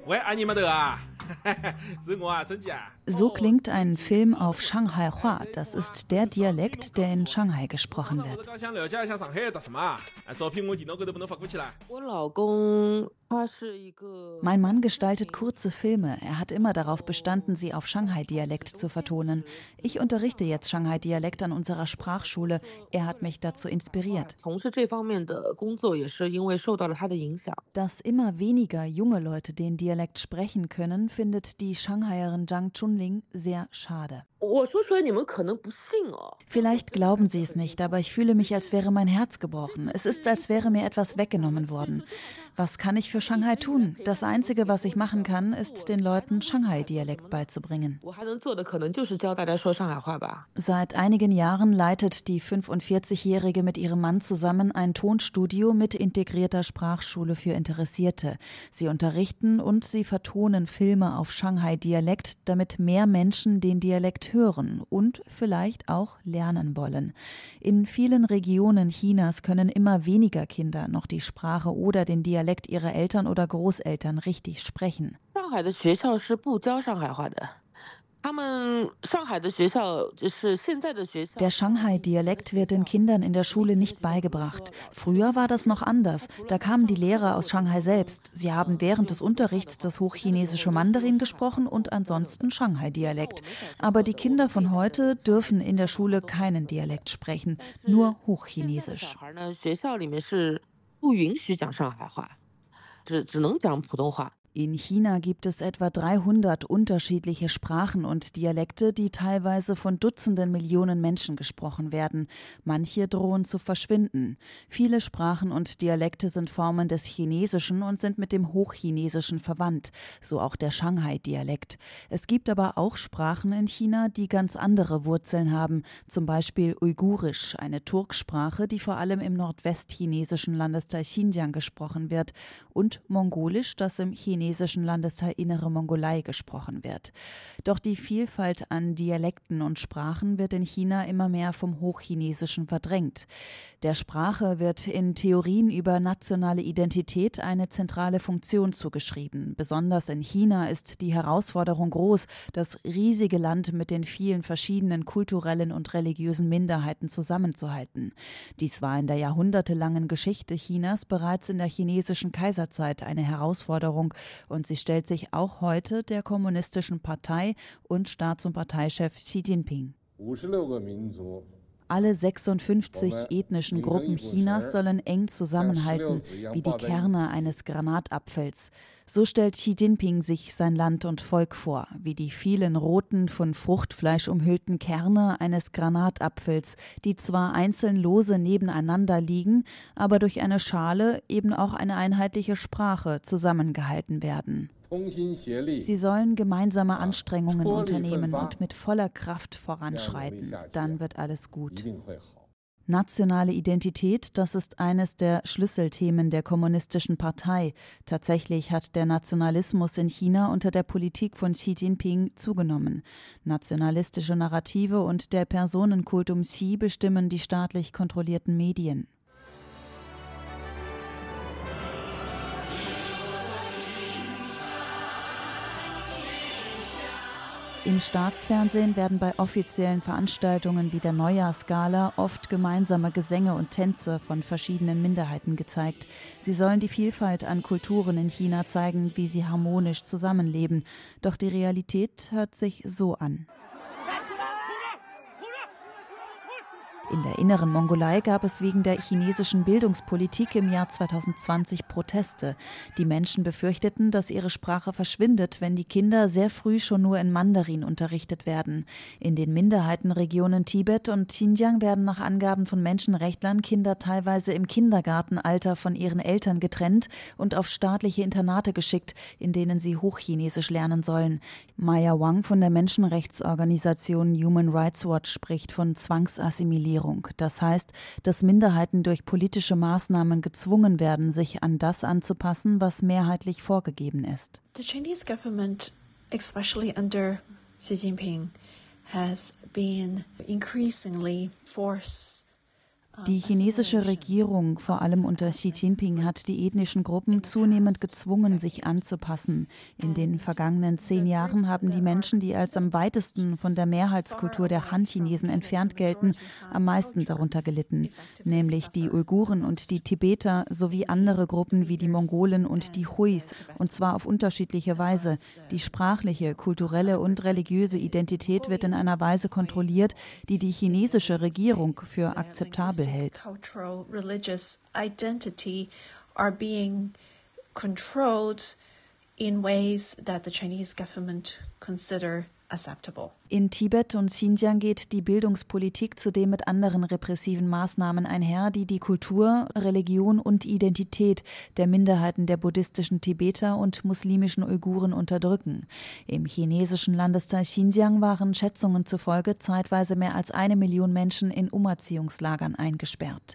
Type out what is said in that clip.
So klingt ein Film auf Shanghai-Hua. Das ist der Dialekt, der in Shanghai gesprochen wird. Mein Mann gestaltet kurze Filme. Er hat immer darauf bestanden, sie auf Shanghai-Dialekt zu vertonen. Ich unterrichte jetzt Shanghai-Dialekt an unserer Sprachschule. Er hat mich dazu inspiriert. Dass immer weniger junge Leute den Dialekt sprechen können, findet die Shanghaierin Zhang Chunling sehr schade. Vielleicht glauben Sie es nicht, aber ich fühle mich, als wäre mein Herz gebrochen. Es ist, als wäre mir etwas weggenommen worden. Was kann ich für Shanghai tun? Das Einzige, was ich machen kann, ist, den Leuten Shanghai-Dialekt beizubringen. Seit einigen Jahren leitet die 45-Jährige mit ihrem Mann zusammen ein Tonstudio mit integrierter Sprachschule für Interessierte. Sie unterrichten und sie vertonen Filme auf Shanghai-Dialekt, damit mehr Menschen den Dialekt hören und vielleicht auch lernen wollen. In vielen Regionen Chinas können immer weniger Kinder noch die Sprache oder den Dialekt ihrer Eltern oder Großeltern richtig sprechen. Der Shanghai-Dialekt wird den Kindern in der Schule nicht beigebracht. Früher war das noch anders. Da kamen die Lehrer aus Shanghai selbst. Sie haben während des Unterrichts das hochchinesische Mandarin gesprochen und ansonsten Shanghai-Dialekt. Aber die Kinder von heute dürfen in der Schule keinen Dialekt sprechen, nur Hochchinesisch. In China gibt es etwa 300 unterschiedliche Sprachen und Dialekte, die teilweise von Dutzenden Millionen Menschen gesprochen werden. Manche drohen zu verschwinden. Viele Sprachen und Dialekte sind Formen des Chinesischen und sind mit dem Hochchinesischen verwandt, so auch der Shanghai-Dialekt. Es gibt aber auch Sprachen in China, die ganz andere Wurzeln haben, zum Beispiel Uigurisch, eine Turksprache, die vor allem im nordwestchinesischen Landesteil Xinjiang gesprochen wird, und Mongolisch, das im chinesischen Landesteil Innere Mongolei gesprochen wird. Doch die Vielfalt an Dialekten und Sprachen wird in China immer mehr vom Hochchinesischen verdrängt. Der Sprache wird in Theorien über nationale Identität eine zentrale Funktion zugeschrieben. Besonders in China ist die Herausforderung groß, das riesige Land mit den vielen verschiedenen kulturellen und religiösen Minderheiten zusammenzuhalten. Dies war in der jahrhundertelangen Geschichte Chinas bereits in der chinesischen Kaiserzeit eine Herausforderung, und sie stellt sich auch heute der Kommunistischen Partei und Staats- und Parteichef Xi Jinping. Alle 56 ethnischen Gruppen Chinas sollen eng zusammenhalten, wie die Kerne eines Granatapfels. So stellt Xi Jinping sich sein Land und Volk vor, wie die vielen roten, von Fruchtfleisch umhüllten Kerne eines Granatapfels, die zwar einzeln lose nebeneinander liegen, aber durch eine Schale, eben auch eine einheitliche Sprache, zusammengehalten werden. Sie sollen gemeinsame Anstrengungen unternehmen und mit voller Kraft voranschreiten. Dann wird alles gut. Nationale Identität, das ist eines der Schlüsselthemen der Kommunistischen Partei. Tatsächlich hat der Nationalismus in China unter der Politik von Xi Jinping zugenommen. Nationalistische Narrative und der Personenkult um Xi bestimmen die staatlich kontrollierten Medien. Im Staatsfernsehen werden bei offiziellen Veranstaltungen wie der Neujahrsgala oft gemeinsame Gesänge und Tänze von verschiedenen Minderheiten gezeigt. Sie sollen die Vielfalt an Kulturen in China zeigen, wie sie harmonisch zusammenleben. Doch die Realität hört sich so an. In der Inneren Mongolei gab es wegen der chinesischen Bildungspolitik im Jahr 2020 Proteste. Die Menschen befürchteten, dass ihre Sprache verschwindet, wenn die Kinder sehr früh schon nur in Mandarin unterrichtet werden. In den Minderheitenregionen Tibet und Xinjiang werden nach Angaben von Menschenrechtlern Kinder teilweise im Kindergartenalter von ihren Eltern getrennt und auf staatliche Internate geschickt, in denen sie Hochchinesisch lernen sollen. Maya Wang von der Menschenrechtsorganisation Human Rights Watch spricht von Zwangsassimilierung. Das heißt, dass Minderheiten durch politische Maßnahmen gezwungen werden, sich an das anzupassen, was mehrheitlich vorgegeben ist. The Chinese government, especially under Xi Jinping, has been increasingly forced Die chinesische Regierung, vor allem unter Xi Jinping, hat die ethnischen Gruppen zunehmend gezwungen, sich anzupassen. In den vergangenen 10 Jahren haben die Menschen, die als am weitesten von der Mehrheitskultur der Han-Chinesen entfernt gelten, am meisten darunter gelitten, nämlich die Uiguren und die Tibeter sowie andere Gruppen wie die Mongolen und die Huis, und zwar auf unterschiedliche Weise. Die sprachliche, kulturelle und religiöse Identität wird in einer Weise kontrolliert, die die chinesische Regierung für akzeptabel hält. Cultural, religious identity are being controlled in ways that the Chinese government consider acceptable. In Tibet und Xinjiang geht die Bildungspolitik zudem mit anderen repressiven Maßnahmen einher, die die Kultur, Religion und Identität der Minderheiten der buddhistischen Tibeter und muslimischen Uiguren unterdrücken. Im chinesischen Landesteil Xinjiang waren Schätzungen zufolge zeitweise mehr als 1 Million Menschen in Umerziehungslagern eingesperrt.